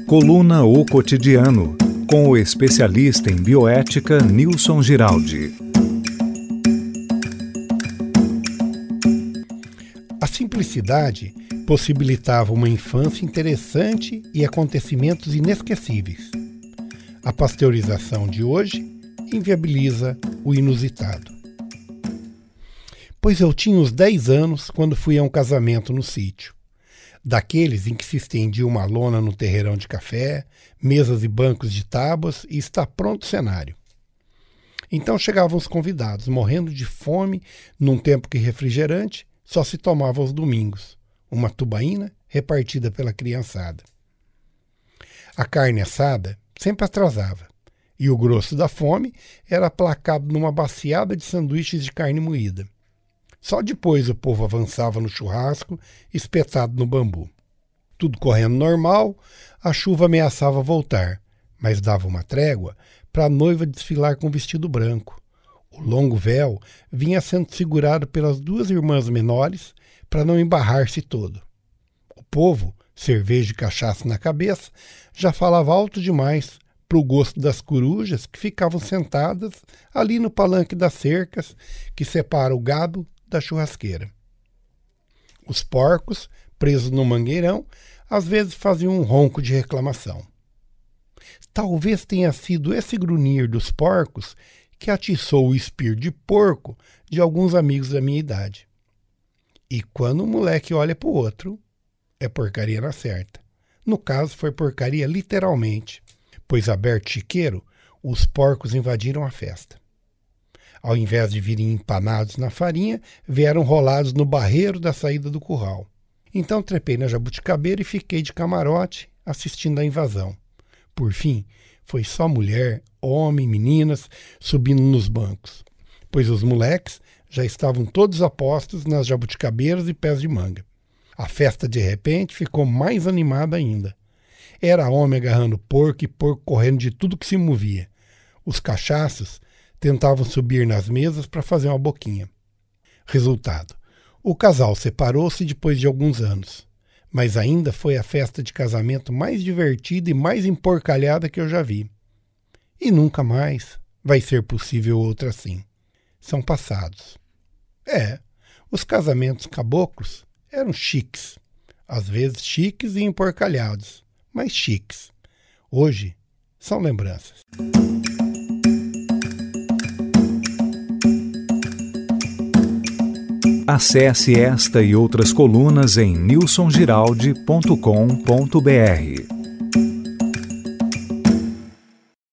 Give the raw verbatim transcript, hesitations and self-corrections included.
Coluna O Cotidiano, com o especialista em bioética Nilson Giraldi. A simplicidade possibilitava uma infância interessante e acontecimentos inesquecíveis. A pasteurização de hoje inviabiliza o inusitado. Pois eu tinha uns dez anos quando fui a um casamento no sítio, daqueles em que se estendia uma lona no terreirão de café, mesas e bancos de tábuas e está pronto o cenário. Então chegavam os convidados, morrendo de fome, num tempo que refrigerante só se tomava aos domingos, uma tubaína repartida pela criançada. A carne assada sempre atrasava, e o grosso da fome era aplacado numa baciada de sanduíches de carne moída. Só depois o povo avançava no churrasco, espetado no bambu. Tudo correndo normal, a chuva ameaçava voltar, mas dava uma trégua para a noiva desfilar com vestido branco. O longo véu vinha sendo segurado pelas duas irmãs menores para não embarrar-se todo. O povo, cerveja e cachaça na cabeça, já falava alto demais para o gosto das corujas que ficavam sentadas ali no palanque das cercas que separa o gado da churrasqueira. Os porcos, presos no mangueirão, às vezes faziam um ronco de reclamação. Talvez tenha sido esse grunhir dos porcos que atiçou o espírito de porco de alguns amigos da minha idade. E quando um moleque olha para o outro, é porcaria na certa. No caso, foi porcaria literalmente, pois aberto chiqueiro, os porcos invadiram a festa. Ao invés de virem empanados na farinha, vieram rolados no barreiro da saída do curral. Então trepei na jabuticabeira e fiquei de camarote assistindo à invasão. Por fim, foi só mulher, homem, meninas subindo nos bancos, pois os moleques já estavam todos apostos nas jabuticabeiras e pés de manga. A festa de repente ficou mais animada ainda. Era homem agarrando porco e porco correndo de tudo que se movia. Os cachaços tentavam subir nas mesas para fazer uma boquinha. Resultado: o casal separou-se depois de alguns anos, mas ainda foi a festa de casamento mais divertida e mais emporcalhada que eu já vi. E nunca mais vai ser possível outra assim. São passados. É, os casamentos caboclos eram chiques, às vezes chiques e emporcalhados, mas chiques. Hoje são lembranças. Acesse esta e outras colunas em nilson giraldi ponto com ponto br.